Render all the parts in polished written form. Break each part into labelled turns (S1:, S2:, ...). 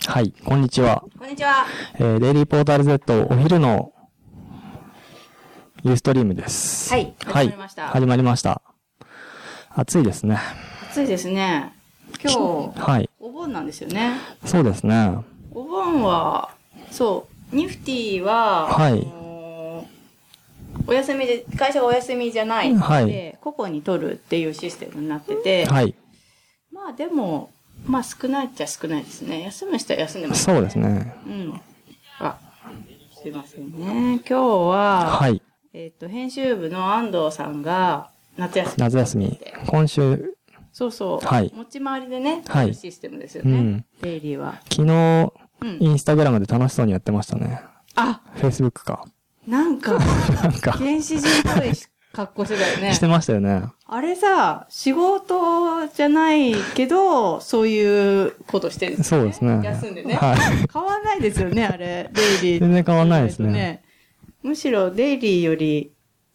S1: はい、こんにちは。
S2: こんにちは。
S1: デイリーポータル Z お昼のユーストリームです。
S2: はい、始まりました。
S1: 始まりました。暑いですね。
S2: 暑いですね。今日、
S1: はい。
S2: お盆なんですよね。
S1: そうですね。
S2: お盆は、そう、ニフティは、
S1: はい。
S2: お休みで、会社がお休みじゃないので、
S1: はい、
S2: 個々に取るっていうシステムになってて、
S1: はい。
S2: まあでも、まあ少ないっちゃ少ないですね。休む人は休んでます
S1: ね。そうですね。
S2: うん。あ、すいませんね。今日は、
S1: はい。
S2: 編集部の安藤さんが夏休み。
S1: 夏休み。今週。
S2: そうそう。
S1: はい。
S2: 持ち回りでね、
S1: はい。
S2: システムですよね。うん。デイリーは。
S1: 昨日、インスタグラムで楽しそうにやってましたね。
S2: あ、
S1: フェイスブックか。
S2: なんか、原始人っぽい格好してたよね。
S1: してましたよね。
S2: あれさ、仕事じゃないけど、そういうことしてるんですね。そうですね。休んでね。はい。変わんないですよね、あれ。デイリー。
S1: 全然変わんないですね。
S2: むしろデイリーより、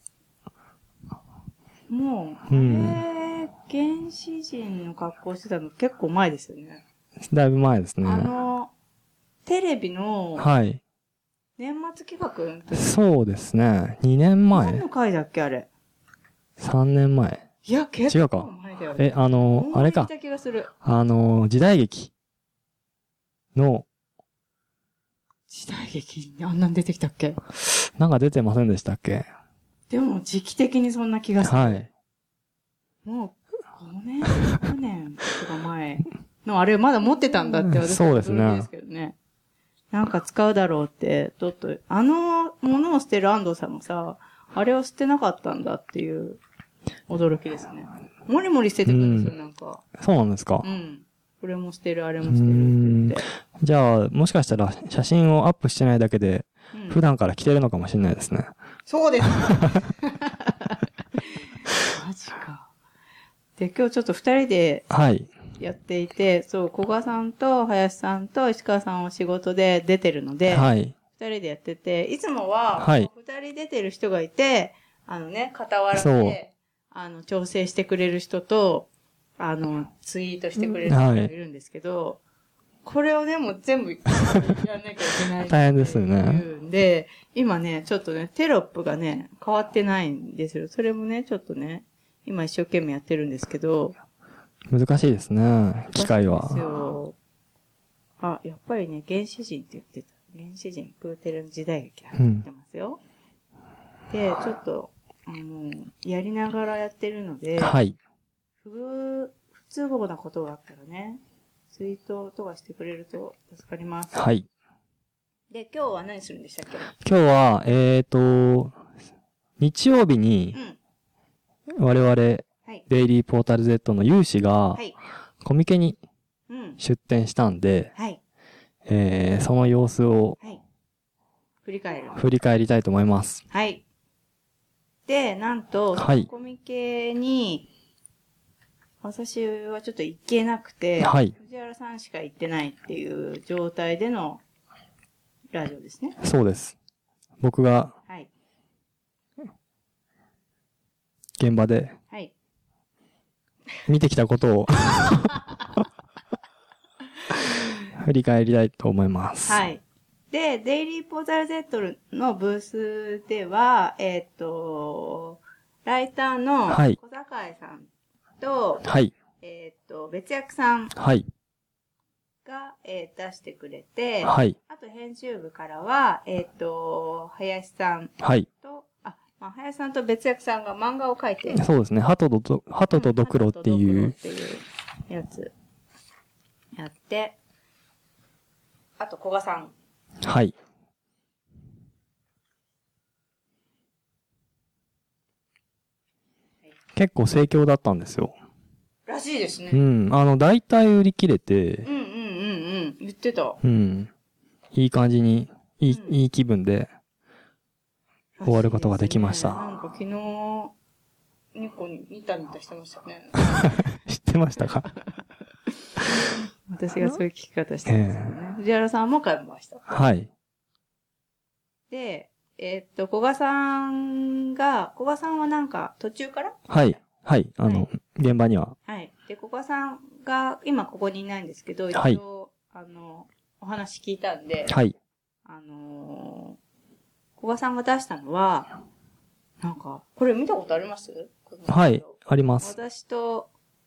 S2: もう、原始人の格好してたの結構前ですよね。
S1: だいぶ前ですね。
S2: テレビの、
S1: はい。
S2: 年末企画の時。
S1: そうですね。2年前。
S2: 何の回だっけ、あれ。
S1: 3年前。
S2: いや、結構前だよね。
S1: あれか。時代劇の、
S2: 時代劇あんなん出てきたっけ？
S1: なんか出てませんでしたっけ？
S2: でも時期的にそんな気がする。
S1: はい。
S2: もう、5年、6年とか前のあれまだ持ってたんだって私
S1: はそうですね。
S2: ですけどね。なんか使うだろうって、ちょっと、ものを捨てる安藤さんもさ、あれを捨てなかったんだっていう驚きですね。もりもり捨ててくるんですよ、なんか。
S1: そうなんですか。
S2: うん。これも捨てる、あれも捨てるって言って。
S1: じゃあ、もしかしたら写真をアップしてないだけで、普段から着てるのかもしれないですね。
S2: そうです。マジか。で、今日ちょっと二人で、はい。やっていて、そう、古賀さんと林さんと石川さんは仕事で出てるので、はい。二人でやってて、いつもは、はい。二人出てる人がいて、傍らで、調整してくれる人と、ツイートしてくれる人がいるんですけど、はい、これをね、もう全部やんなきゃいけない。
S1: 大変ですよね。
S2: で、今ね、ちょっとね、テロップがね、変わってないんですよ。それもね、ちょっとね、今一生懸命やってるんですけど、
S1: 難しいですね、機械は。
S2: ですよ。あ、やっぱりね、原始人って言ってた。原始人、プーテルの時代劇入ってますよ。で、ちょっと、やりながらやってるので、はい。不都合なことがあったらね、ツイートとかしてくれると助かります。はい。で、今日は何するんでしたっけ？
S1: 今日は、日曜日に、我々、デイリーポータル Z の有志が、コミケに出展したんで、その様子を、振り返りたいと思います。
S2: はい。で、なんと、コミケに、私はちょっと行けなくて、藤原さんしか行ってないっていう状態でのラジオですね。
S1: そうです。僕が、現場で、見てきたことを振り返りたいと思います。
S2: はい。で、デイリーポータル Z のブースでは、ライターの小坂さんと、別役さんが、出してくれて、あと編集部からは、林さんと、林さんと別役さんが漫画を描いて。
S1: そうですね。鳩とドクロっていう。
S2: やつ。やって、あと、古賀さん。
S1: はい。結構盛況だったんですよ。
S2: らしいですね。
S1: うん。大体売り切れて。
S2: 言ってた。
S1: うん。いい感じに、いい気分で、終わることができました。
S2: なんか昨日、ニコにニタニタしてましたね。
S1: 知ってましたか？
S2: 私がそういう聞き方してますよね。藤原さんも買いました。
S1: はい。
S2: で、古賀さんはなんか途中から
S1: はい。はい。現場には。
S2: はい。で、古賀さんが今ここにいないんですけど、一応、 お話聞いたんで、
S1: はい。
S2: 古賀さんが出したのは、なんか、これ見たことあります？
S1: はい、あります。
S2: 私と、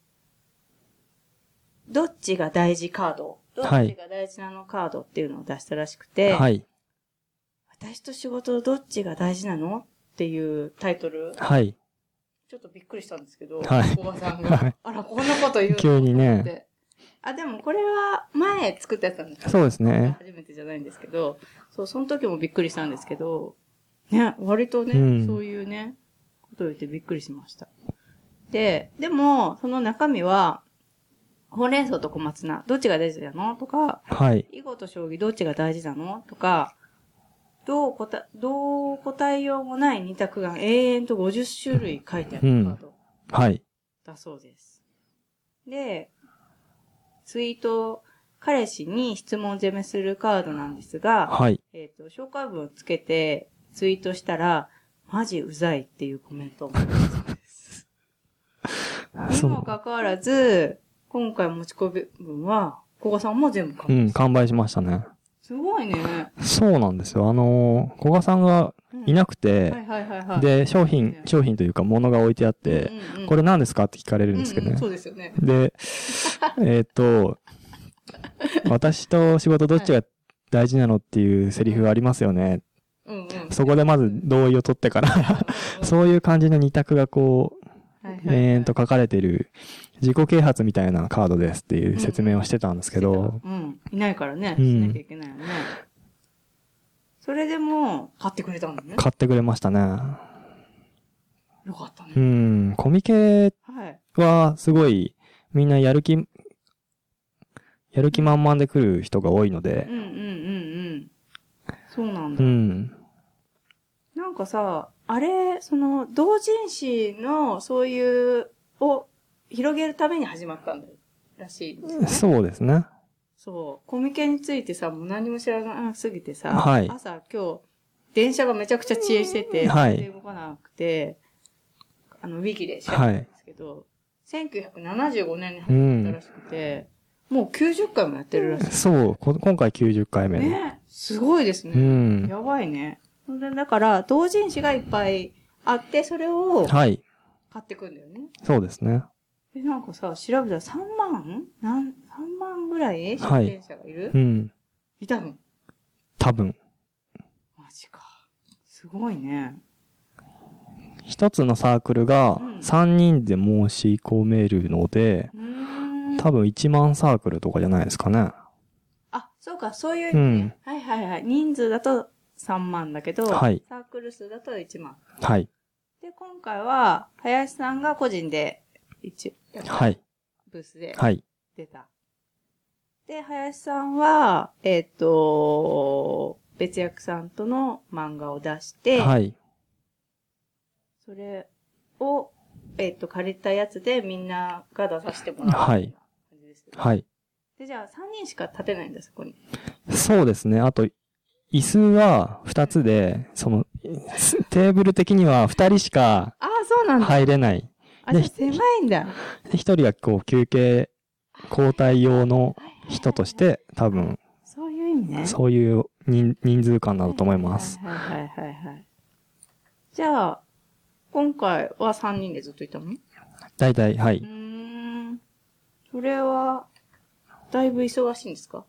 S2: どっちが大事カード、どっちが大事なのカードっていうのを出したらしくて、はい。私と仕事どっちが大事なのっていうタイトル。はい。ちょっとびっくりしたんですけど、はい。古賀さんが、はい、あら、こんなこと言うの
S1: 急にね。
S2: あ、でもこれは前作ったやつなんですよ。
S1: そうですね。
S2: 初めてじゃないんですけど、そう、その時もびっくりしたんですけど、ね、割とね、そういうね、ことを言ってびっくりしました。でも、その中身は、ほうれん草と小松菜、どっちが大事なのとか、はい。囲碁と将棋どっちが大事なのとか、どう答えようもない二択が永遠と50種類書いてあるカード。はい。だそうです。で、ツイート、彼氏に質問攻めするカードなんですが、はい。紹介文をつけてツイートしたら、マジうざいっていうコメントをもらったそうです。にもかかわらず、今回持ち込み分は、古賀さんも全部
S1: 完売しましたね。
S2: すごいね。
S1: そうなんですよ。古賀さんがいなくて、で、商品というか物が置いてあって、これ何ですかって聞かれるんですけどね。
S2: そうですよね。
S1: で、私と仕事どっちが大事なのっていうセリフありますよね。そこでまず同意を取ってからそういう感じの二択がこう、延々と書かれている自己啓発みたいなカードですっていう説明をしてたんですけど。
S2: いないからね、しなきゃいけないよね。それでも、買ってくれたんだね。
S1: 買ってくれましたね。
S2: よかったね。
S1: コミケはすごい、みんなやる気満々で来る人が多いので。
S2: そうなんだ。なんかさ、あれ、同人誌の、そういう、を広げるために始まったんだらしいですよね。
S1: そうですね。
S2: そう。コミケについてさ、もう何も知らなすぎてさ、はい、朝今日、電車がめちゃくちゃ遅延してて、はい、動かなくて、ウィキで調べたんですけど、はい、1975年に始まったらしくて、もう90回もやってるらしい。
S1: そう、今回90回目
S2: ね。すごいですね。やばいね。だから、同人誌がいっぱいあって、それを、買ってくんだよね。
S1: そうですね。
S2: なんかさ、調べたら3万ぐらい出店者がいる？いたの？
S1: 多分。
S2: マジか。すごいね。
S1: 一つのサークルが3人で申し込めるので、多分1万サークルとかじゃないですかね。
S2: あ、そうか、そういう意味ね。はい。人数だと3万だけど、サークル数だと1万。はい。で、今回は、林さんが個人でブースで出た。で、林さんは、別役さんとの漫画を出して、それを、借りたやつでみんなが出させてもらう感じですよね。はい。で、じゃあ3人しか立てないんだ、そこに。
S1: そうですね。あと、椅子は2つで、テーブル的には2人しか入れない。
S2: じゃあ狭いんだ。
S1: で、1人がこう休憩、交代用の人として、多分、
S2: そういう意味ね。
S1: そういう人数感だと思います。
S2: はい。じゃあ、今回は3人でずっといたの？
S1: 大体、はい。
S2: それは、だいぶ忙しいんですか？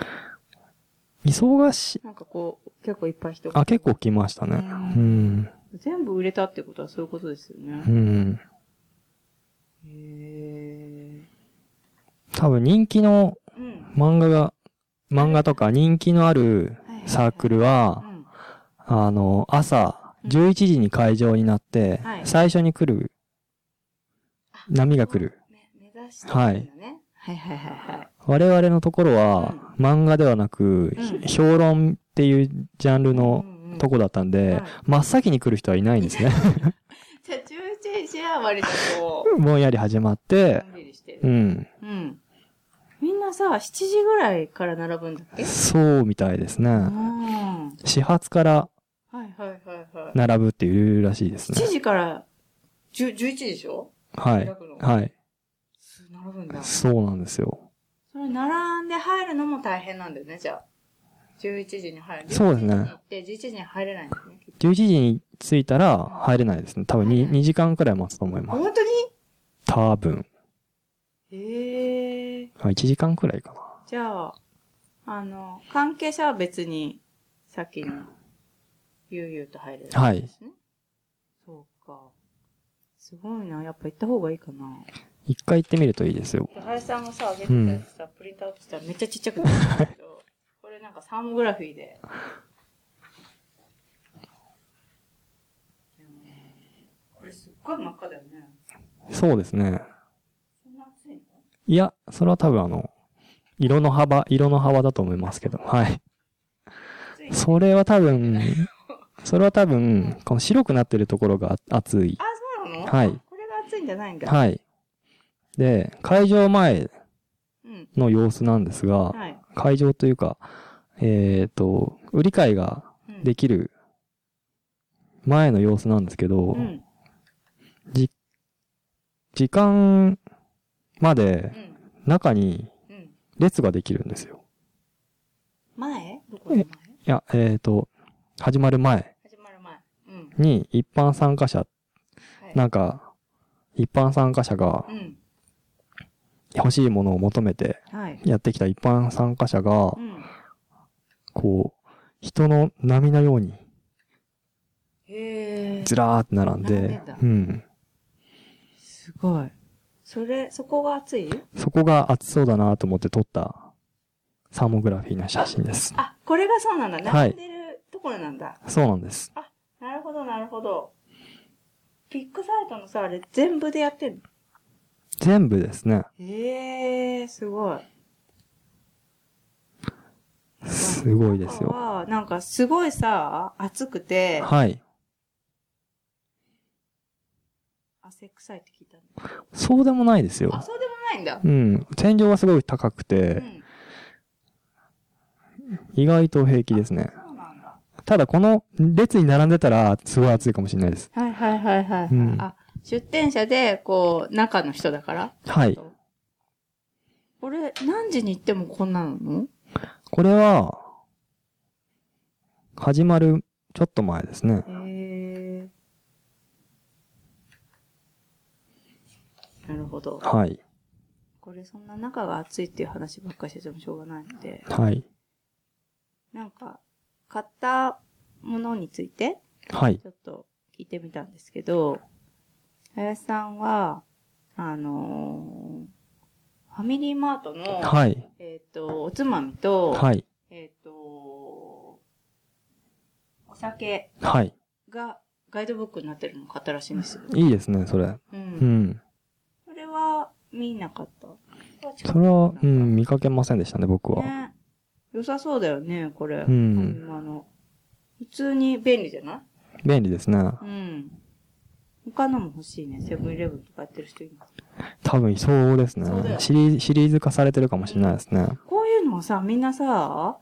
S1: 忙しい。
S2: なんかこう、結構いっぱい人が。
S1: あ、結構来ましたね。
S2: 全部売れたってことはそういうことですよね。
S1: 多分人気の漫画とか人気のあるサークルは、朝11時に会場になって、最初に来る、波が来る。はい。我々のところは、漫画ではなく、評論っていうジャンルのとこだったんで、真っ先に来る人はいないんですね。
S2: じゃあ11時は割とこ
S1: う。ぼんやり始まって、
S2: みんなさ、7時ぐらいから並ぶんだっけ？
S1: そうみたいですね。始発から並ぶっていうらしいですね。
S2: 7時から11時でしょ？
S1: はい。はい。
S2: 並ぶんだ。
S1: そうなんですよ。
S2: それ並んで入るのも大変なんだよね、じゃあ。11時に入る。
S1: そうですね。
S2: 11時に行って、11時に入れないんだね。
S1: 11時に着いたら入れないですね。多分2時間くらい待つと思います。
S2: 本当に？
S1: 多分。
S2: 1
S1: 時間くらいかな。
S2: じゃあ、関係者は別に先に悠々と入れるんですね。はい。そうか。すごいな。やっぱ行った方がいいかな。
S1: 一回行ってみるといいですよ。
S2: 林さんがさ、あげてたやつさ、プリントアウトしたらめっちゃちっちゃくなるんだけど、これなんかサーモグラフィーで。これすっごい真っ赤だよね。
S1: そうですね。
S2: そんな暑いの？
S1: いや、それは多分色の幅だと思いますけど、はい。それは多分、この白くなってるところが熱い。
S2: あ、そうなの？
S1: はい。
S2: これが熱いんじゃないんだ。
S1: はい。で、会場前の様子なんですが、はい、会場というか、売り買いができる前の様子なんですけど、時間まで中に列ができるんですよ。
S2: 前？どこの前？い
S1: や、始まる前に一般参加者、なんか、一般参加者が欲しいものを求めてやってきた一般参加者が、こう、人の波のように、ずらーって並んで、
S2: すごい。そこが暑い？
S1: そこが暑そうだなと思って撮ったサーモグラフィーの写真です。
S2: あ、これがそうなんだ。並んでるところなんだ。
S1: そうなんです。
S2: あ、なるほど、なるほど。ピックサイトのさ、あれ全部でやってんの？
S1: 全部ですね。
S2: すごい。
S1: すごいですよ。
S2: なんかすごいさ、暑くて。
S1: はい。
S2: 汗臭いって聞いたの？
S1: そうでもないですよ。
S2: あ、そうでもないんだ。
S1: うん。天井がすごい高くて、意外と平気ですね。
S2: そうなんだ。
S1: ただこの列に並んでたらすごい暑いかもしれないです。
S2: はいはいはいはい。あ、出店者で、こう、中の人だから？
S1: はい。
S2: これ、何時に行ってもこんなの？
S1: これは、始まるちょっと前ですね。
S2: なるほど。
S1: はい。
S2: これそんな中が暑いっていう話ばっかりしててもしょうがないので。
S1: はい。
S2: なんか、買ったものについて、
S1: はい。
S2: ちょっと聞いてみたんですけど、林さんは、ファミリーマートの、
S1: はい。
S2: おつまみと、
S1: はい。
S2: お酒
S1: はい。
S2: がガイドブックになってるのを買ったらしいんですよ。
S1: いいですね、それ。うん。
S2: それは見なかった？
S1: それは、見かけませんでしたね、僕は。
S2: ね。良さそうだよね、これ。普通に便利じゃない？
S1: 便利ですね。
S2: 他のも欲しいね。セブンイレブンとかやってる人います？
S1: 多分いそうですね。シリーズ化されてるかもしれないですね。
S2: こういうのをさ、みんなさ、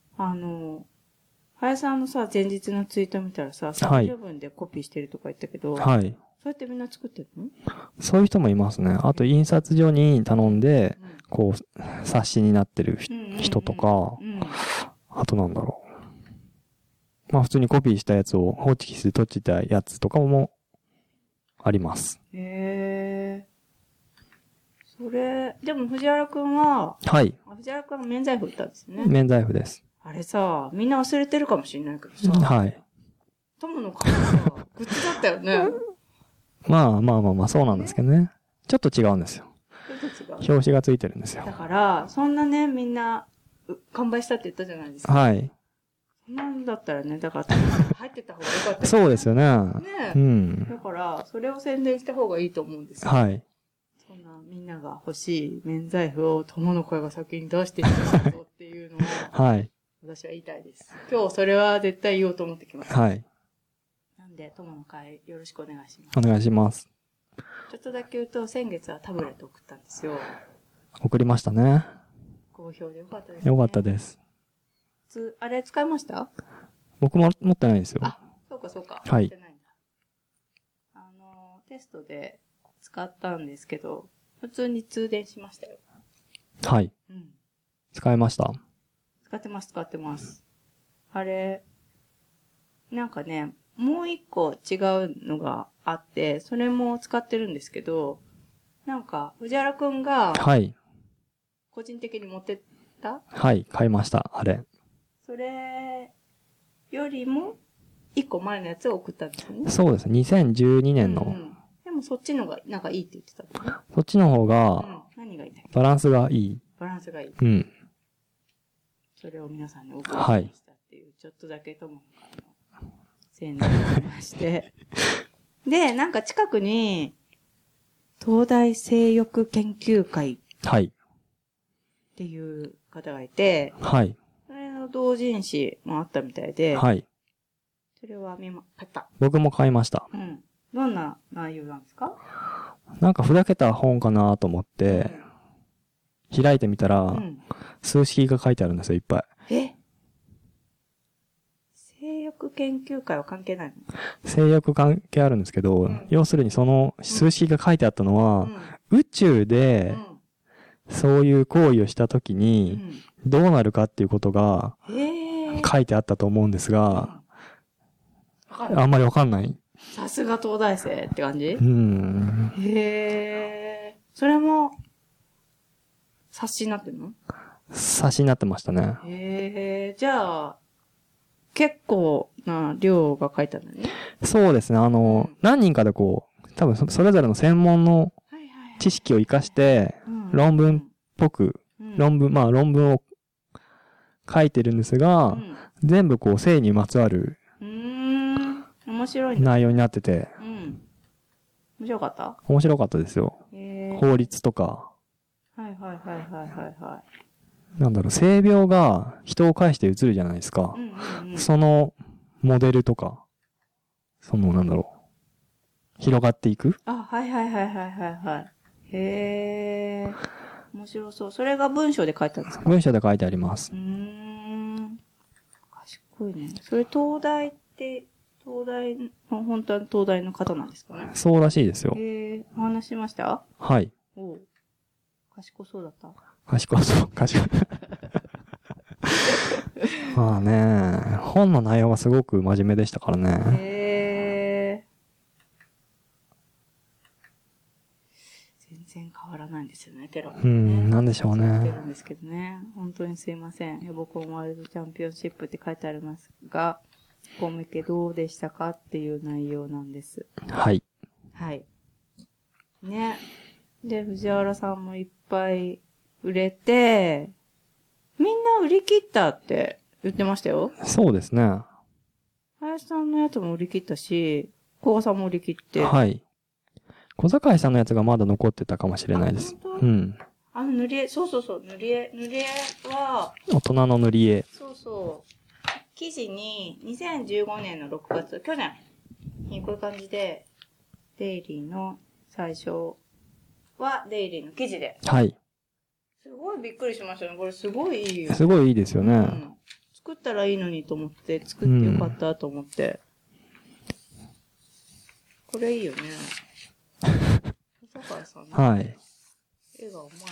S2: 林さんのさ、前日のツイート見たらさ、セブンイレブンでコピーしてるとか言ったけど、はい。そうやってみんな作ってるの？
S1: そういう人もいますね。あと、印刷所に頼んで、こう、冊子になってる人とか、あとなんだろう。まあ、普通にコピーしたやつをホチキスで取ってたやつとかもあります。
S2: それ、でも藤原くんは、
S1: はい。
S2: 藤原くんは免罪符売ったんですね。
S1: 免罪符です。
S2: あれさ、みんな忘れてるかもしれないけどさ。
S1: はい。
S2: 友の会さ、グッズだったよね。
S1: まあ、そうなんですけどね。ちょっと違うんですよ。
S2: ちょっと違う。
S1: 表紙がついてるんですよ。
S2: だから、そんなね、みんな、完売したって言ったじゃないですか。
S1: はい。
S2: そんなんだったらね、だから、入ってた方がよかった、ね。
S1: そうですよね。
S2: ね。だから、それを宣伝した方がいいと思うんですよ。
S1: はい。
S2: そんな、みんなが欲しい免罪符を友の声が先に出していったぞっていうのを、
S1: はい。
S2: 私は言いたいです。今日それは絶対言おうと思ってきました。
S1: はい。
S2: なんで、友の会よろしくお願いします。
S1: お願いします。
S2: ちょっとだけ言うと、先月はタブレット送ったんですよ。
S1: 送りましたね。
S2: 好評でよかったですね。
S1: よかったです。
S2: あれ使いました？
S1: 僕も持ってないんですよ。
S2: あ、そうかそうか。
S1: はい。
S2: 持ってないんだ。テストで使ったんですけど、普通に通電しましたよ。
S1: はい。 使いました？
S2: 使ってます。あれ、なんかね、もう一個違うのがあって、それも使ってるんですけど、なんか、藤原くんが、はい。個人的に持ってった？
S1: はい、買いました、あれ。
S2: それよりも、一個前のやつを送ったんですよね。
S1: そうです。2012年の。
S2: でもそっちのが、なんかいいって言ってたんだね。
S1: そっちの方が、
S2: 何がいいんだっけ？
S1: バランスがいい。
S2: バランスがいい。
S1: うん。
S2: それを皆さんにお送りしましたっていう、ちょっとだけとも宣伝しまして。で、なんか近くに、東大性欲研究会。はい。っていう方がいて、はい。それの同人誌もあったみたいで、はい。それは買った。
S1: 僕も買いました。
S2: うん。どんな内容なんですか？
S1: なんかふざけた本かなと思って、開いてみたら、数式が書いてあるんですよ、いっぱい。
S2: 性欲研究会は関係ないの？
S1: 性欲関係あるんですけど、要するにその数式が書いてあったのは、宇宙で、そういう行為をしたときに、どうなるかっていうことが、書いてあったと思うんですが、あんまりわかんない。
S2: さすが東大生って感じ？それも、冊子になってんの？
S1: 冊子になってましたね。
S2: じゃあ、結構な量が書いてあるんだね。
S1: そうですね。何人かで多分それぞれの専門の知識を活かして、論文っぽく、論文を書いてるんですが、全部性にまつわる
S2: 面白い
S1: 内容になってて、
S2: 面白かった？
S1: 面白かったですよ。法律とか。なんだろう、性病が人を介して移るじゃないですか。そのモデルとか、なんだろう、広がっていく？
S2: 面白そう。それが文章で書いてあるんですか？
S1: 文章で書いてあります。
S2: 賢いね。それ東大本当は東大の方なんですかね？
S1: そうらしいですよ。
S2: お話しました？
S1: はい。
S2: 賢そうだった？
S1: 賢そう。まあね、本の内容がすごく真面目でしたからね。
S2: 全然変わらないんですよね、テロ、
S1: なんでしょうね。
S2: てるんですけどね。本当にすいません。ヘボコンワールドチャンピオンシップって書いてありますが、コミケどうでしたかっていう内容なんです。
S1: はい。
S2: はい。ね。で、藤原さんもいっぱい売れて、みんな売り切ったって言ってましたよ。
S1: そうですね。
S2: 林さんのやつも売り切ったし、小川さんも売り切って。
S1: はい。小坂井さんのやつがまだ残ってたかもしれないです。
S2: 塗り絵、そう。塗り絵は、
S1: 大人の塗り絵。
S2: そう。記事に、2015年の6月、去年にこういう感じで、デイリーの最初はデイリーの記事で。はい。すごいびっくりしましたね。これすごいいいよ。
S1: すごいいいですよね。
S2: 作ったらいいのにと思って、作ってよかったと思って。これいいよね。小坂井さんね。はい。絵がうまいね。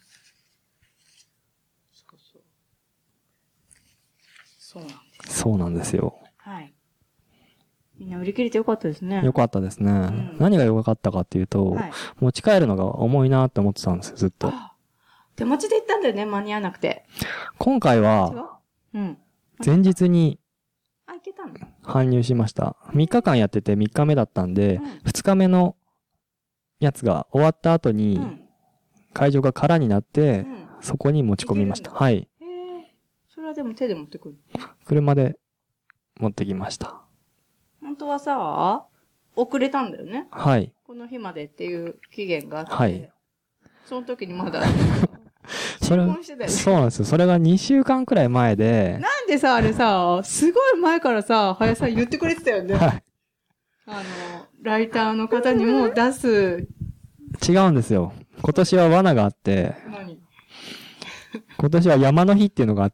S1: そうなんですよ。
S2: はい。みんな売り切れてよかったですね。
S1: よかったですね。何が良かったかっていうと、持ち帰るのが重いなって思ってたんですよ、ずっと。
S2: 手持ちで行ったんだよね、間に合わなくて。
S1: 今回は、前日に、搬入しました。3日間やってて3日目だったんで、2日目のやつが終わった後に、会場が空になって、そこに持ち込みました。はい。
S2: それはでも手で持ってくる？
S1: 車で持ってきました。
S2: 本当はさ、遅れたんだよね。はい。この日までっていう期限があって。はい。その時にまだ、
S1: そうなんですよ。それが2週間くらい前で。
S2: なんでさ、あれさ、すごい前からさ、林さん言ってくれてたよね。はい。ライターの方にも出す。
S1: 違うんですよ。今年は罠があって。何？今年は山の日っていうのがあって、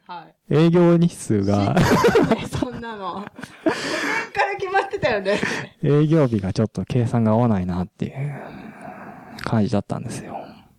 S1: はい、営業日数が
S2: そんなの。去年から決まってたよね。
S1: 営業日がちょっと計算が合わないなっていう感じだったんですよ。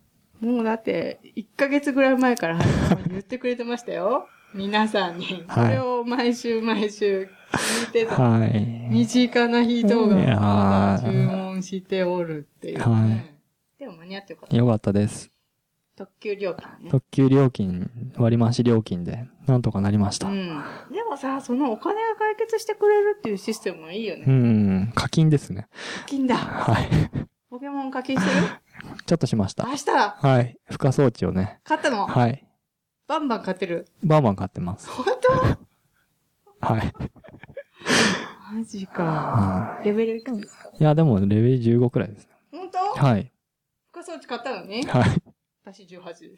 S2: もうだって、1ヶ月ぐらい前から言ってくれてましたよ。皆さんに。それを毎週聞いてた。はい。身近な人がまだ注文しておるっていう、ね。はい。でも間に合ってよかった。
S1: よかったです。
S2: 特急料金ね。
S1: 特急料金、割増料金で、なんとかなりました。うん。
S2: でもさ、そのお金が解決してくれるっていうシステムはいいよね。
S1: 課金ですね。
S2: 課金だ。はい。ポケモン課金してる？
S1: ちょっとしました。
S2: したら？
S1: はい。付加装置をね。
S2: 買ったの？
S1: はい。
S2: バンバン買ってる？
S1: バンバン買ってます。
S2: 本
S1: 当？はい。
S2: マジか。レベルいくつですか？
S1: いや、でもレベル15くらいです。
S2: 本当？
S1: はい。
S2: 付加装置買ったのに？
S1: はい。
S2: 私18です。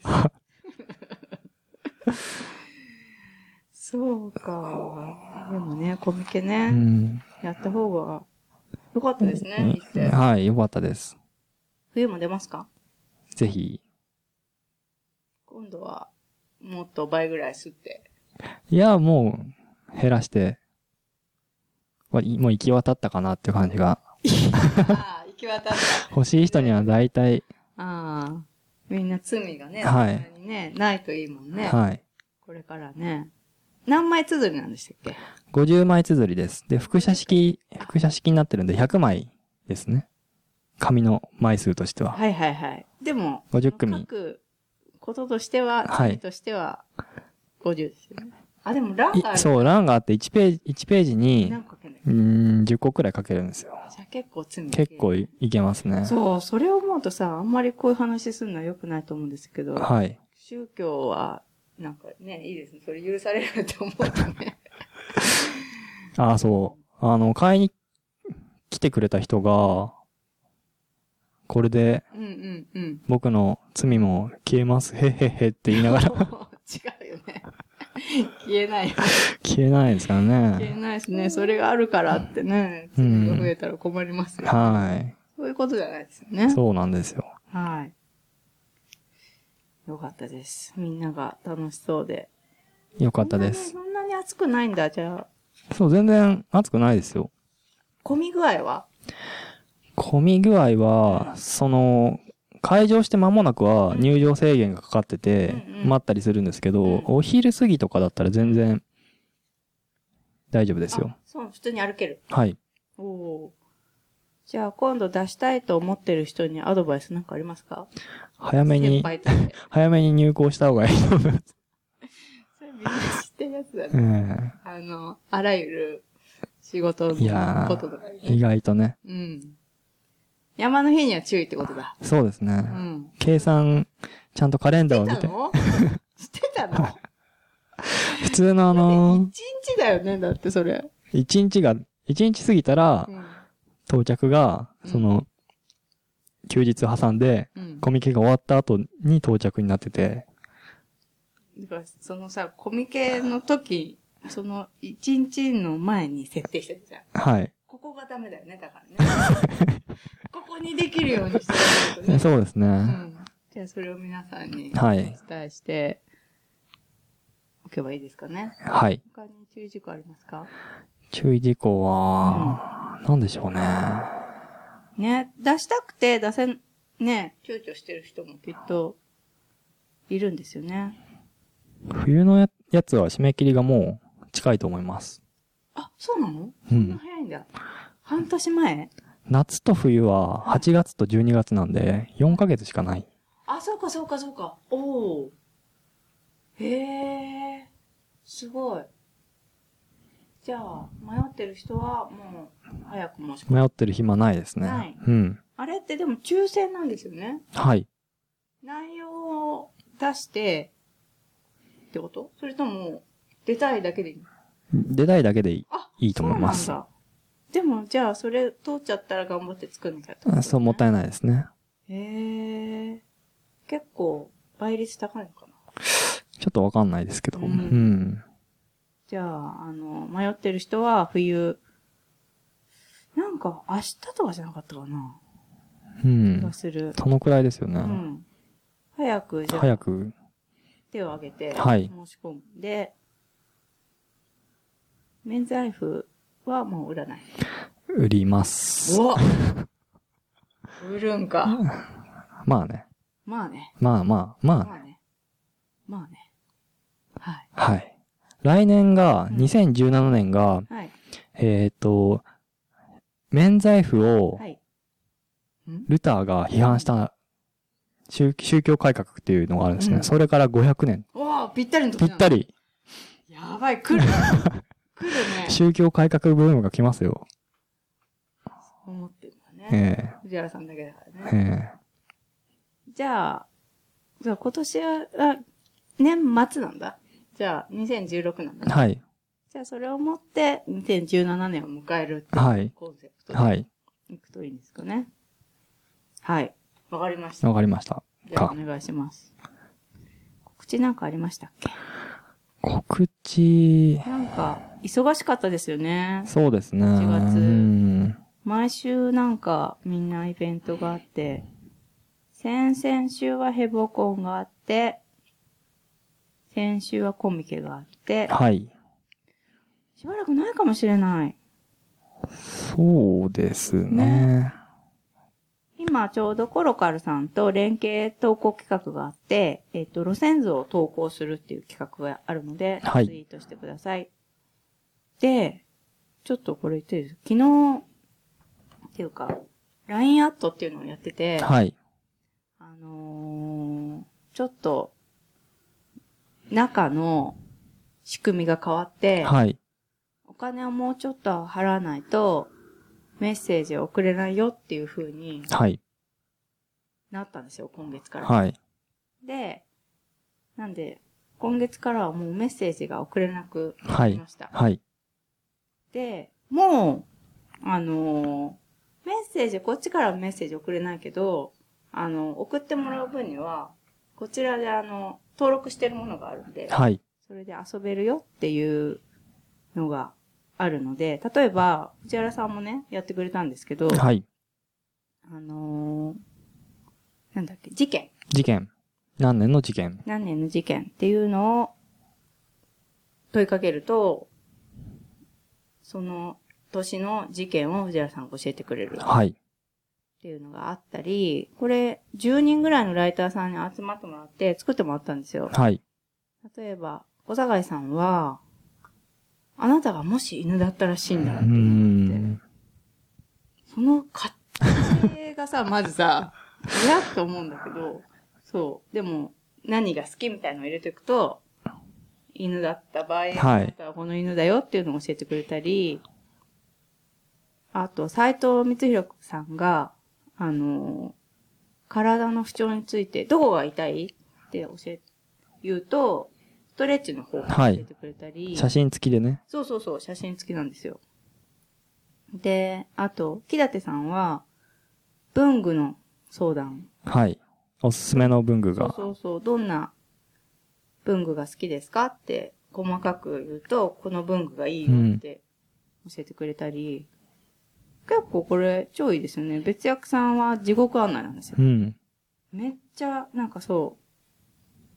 S2: そうか。でもね、コミケね。やった方がよかったですね、
S1: はい、よかったです。
S2: 冬も出ますか？
S1: ぜひ。
S2: 今度は、もっと倍ぐらい吸って。
S1: いや、もう、減らして、もう行き渡ったかなっていう感じが。
S2: ああ、行き渡った。
S1: 欲しい人には大体。
S2: ああ。みんな罪がね、
S1: はい。
S2: ないといいもんね。
S1: はい。
S2: これからね。何枚綴りなんでしたっけ？
S1: 50 枚綴りです。で、複写式になってるんで100枚ですね。紙の枚数としては。
S2: はいはいはい。でも、
S1: 50組。
S2: 書くこととしては、罪としては50ですよね。あ、でも欄がある。
S1: そう、欄があって1ページに、10個くらい書けるんですよ。
S2: じゃあ結構罪。
S1: 結構いけますね。
S2: そう、それを思うとさ、あんまりこういう話するのは良くないと思うんですけど、
S1: はい。
S2: 宗教は、なんかね、いいですね。それ許されるって思うとね。
S1: ああ、そう。買いに来てくれた人が、これで、僕の罪も消えます、へへへって言いながら。違
S2: うよね。消えないよ。
S1: 消えないですからね。
S2: 消えないですね。それがあるからってね、罪が増えたら困りますよね。はい。そういうことじゃないですよね。
S1: そうなんですよ。
S2: はい。よかったです。みんなが楽しそうで。
S1: よかったです。
S2: そんなに暑くないんだ、じゃ
S1: あ。そう、全然暑くないですよ。
S2: 混み具合は？
S1: 混み具合は、開場して間もなくは入場制限がかかってて、待ったりするんですけど、お昼過ぎとかだったら全然大丈夫ですよ。
S2: そう、普通に歩ける。
S1: はい。
S2: おー。じゃあ今度出したいと思ってる人にアドバイスなんかありますか？
S1: 早めに入校した方がいいと思います。
S2: それみんな知ってるやつだね。あらゆる仕事のこととか、ね。
S1: 意外とね。
S2: うん。山の日には注意ってことだ。
S1: そうですね。うん。計算、ちゃんとカレンダーを見て。
S2: 知ってたの
S1: 普通の
S2: 1日だよね、だってそれ。
S1: 1日過ぎたら、到着が、休日挟んで、コミケが終わった後に到着になってて。
S2: だからそのさ、コミケの時、その1日の前に設定してるじゃん。
S1: はい。
S2: ここがダメだよね、だからね。ここにできるようにしてるとね。
S1: そうですね。
S2: じゃあそれを皆さんにお伝えしておけばいいですかね。
S1: はい。
S2: 他に注意事項ありますか？
S1: 注意事項は、なんでしょうね。
S2: ね、出したくて躊躇してる人もきっといるんですよね。
S1: 冬のやつは締め切りがもう近いと思います。
S2: あ、そうなの？そんな早いんだ。半年前？
S1: 夏と冬は8月と12月なんで4ヶ月しかない。
S2: あ、そうかそうかそうか。おー。へー。すごい。じゃあ、迷ってる人はもう早く申し込む。
S1: 迷ってる暇ないですね。
S2: ない。
S1: うん。
S2: あれってでも抽選なんですよね。
S1: はい。
S2: 内容を出してってこと？それとも出たいだけでいい？
S1: 出たいだけでいいと思います。
S2: そうなんだ。でも、じゃあ、それ通っちゃったら頑張って作んなきゃってこと、ね、
S1: そう、もったいないですね。
S2: 結構、倍率高いのかな？
S1: ちょっとわかんないですけど。
S2: じゃあ、迷ってる人は冬、なんか、明日とかじゃなかったかな？気がする。
S1: そのくらいですよね。
S2: 早く、じゃあ。
S1: 早く。
S2: 手を挙げて、
S1: はい。
S2: 申し込んで、メンズライフはもう売らない。
S1: 売ります。
S2: お売るんか。
S1: まあね。
S2: まあね。
S1: まあ。
S2: まあね。はい。
S1: はい。来年が、2017年が、
S2: はい。
S1: 免罪符を、ルターが批判した宗教改革っていうのがあるんですね。それから500年。
S2: おー、ぴったりの時
S1: ぴったり。
S2: やばい、来る。来るね。
S1: 宗教改革ブームが来ますよ。
S2: そう思ってるんだね。藤原さんだけだからね。じゃあ今年は、年末なんだ。じゃあ、2016なんだね。
S1: はい。
S2: じゃあ、それをもって、2017年を迎えるっていうコンセプトで。はい。いくといいんですかね。はい。わかりました。
S1: わかりました。
S2: じゃあ、お願いします。告知なんかありましたっけ？
S1: 告知。
S2: なんか、忙しかったですよね。
S1: そうですね。
S2: 1月。毎週なんか、みんなイベントがあって、先々週はヘボコンがあって、先週はコミケがあって、
S1: はい。
S2: しばらくないかもしれない。
S1: そうですね。
S2: 今ちょうどコロカルさんと連携投稿企画があって、路線図を投稿するっていう企画があるので、ツイートしてください。で、ちょっとこれ言っていいですか？昨日、っていうか、LINE アットっていうのをやってて、
S1: はい。
S2: ちょっと、中の仕組みが変わって、
S1: はい。
S2: お金をもうちょっと払わないと、メッセージを送れないよっていう風に、
S1: はい。
S2: なったんですよ、今月から。
S1: はい。
S2: で、なんで、今月からはもうメッセージが送れなくなりました。
S1: はい。はい。
S2: で、もう、メッセージ、こっちからはメッセージ送れないけど、送ってもらう分には、こちらで登録してるものがあるんで、
S1: はい。そ
S2: れで遊べるよっていうのがあるので、例えば、藤原さんもね、やってくれたんですけど、
S1: はい。
S2: なんだっけ、事件。
S1: 何年の事件
S2: っていうのを問いかけると、その年の事件を藤原さんが教えてくれる。
S1: はい。
S2: っていうのがあったり、これ10人ぐらいのライターさんに集まってもらって作ってもらったんですよ。
S1: はい。
S2: 例えば、小坂井さんは、あなたがもし犬だったらしいんだって思って。その勝手がさ、まずさ、嫌と思うんだけど、そう。でも、何が好きみたいなのを入れていくと、犬だった場合、あなたはこの犬だよっていうのを教えてくれたり、あと、斉藤光弘さんが、体の不調について、どこが痛いって言うと、ストレッチの方を教えてくれたり、
S1: 写真付きでね。
S2: そう、写真付きなんですよ。で、あと、木立さんは、文具の相談。
S1: はい。おすすめの文具が。
S2: そう。どんな文具が好きですかって細かく言うと、この文具がいいよって教えてくれたり、結構これ超いいですよね。別役さんは地獄案内なんですよ。めっちゃ、なんかそう、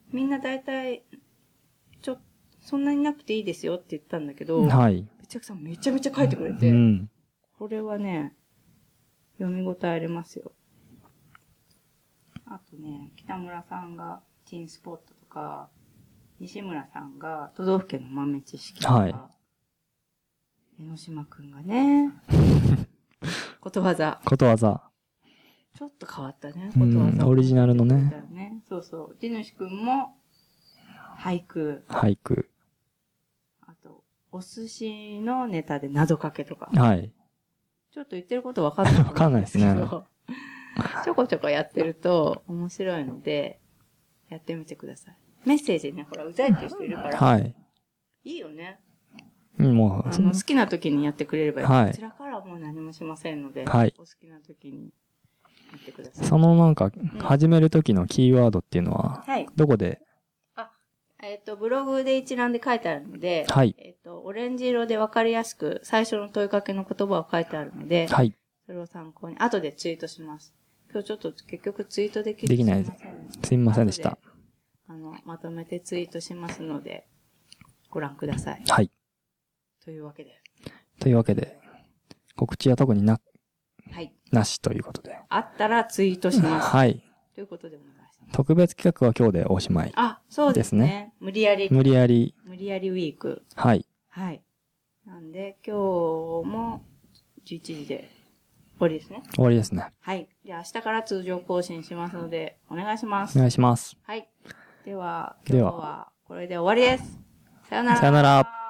S2: みんな大体、そんなになくていいですよって言ったんだけど、別役さんめちゃめちゃ書いてくれて、これはね、読み応えありますよ。あとね、北村さんがティンスポットとか、西村さんが都道府県の豆知識とか、江ノ島くんがね、ことわざ。ちょっと変わったね、ことわざ。
S1: オリジナルのね。
S2: そう。地主くんも、俳句。あと、お寿司のネタで謎かけとか。
S1: はい。
S2: ちょっと言ってることわかんない。
S1: わかんないですね。
S2: ちょこちょこやってると面白いので、やってみてください。メッセージね、ほら、うざいっていう人いるから。はい。いいよね。
S1: もう、
S2: 好きな時にやってくれればいい。こちらからはもう何もしませんので、お好きな時にやってください。
S1: そのなんか、始める時のキーワードっていうのは、どこで？
S2: ブログで一覧で書いてあるので、オレンジ色でわかりやすく最初の問いかけの言葉を書いてあるので、それを参考に、後でツイートします。今日ちょっと結局ツイートでき
S1: ない。すみませんでした。
S2: まとめてツイートしますので、ご覧ください。
S1: はい。
S2: というわけで、
S1: 告知は特になしということで。
S2: あったらツイートします。
S1: はい。
S2: ということでお願いします。
S1: 特別企画は今日でおしまい。
S2: あ、そうですね。無理やりウィーク。
S1: はい。
S2: はい。なんで、今日も11時で終わりですね。
S1: 終わりですね。
S2: はい。じゃあ明日から通常更新しますので、お願いします。
S1: お願いします。
S2: はい。では、今日はこれで終わりです。さよなら。
S1: さよなら。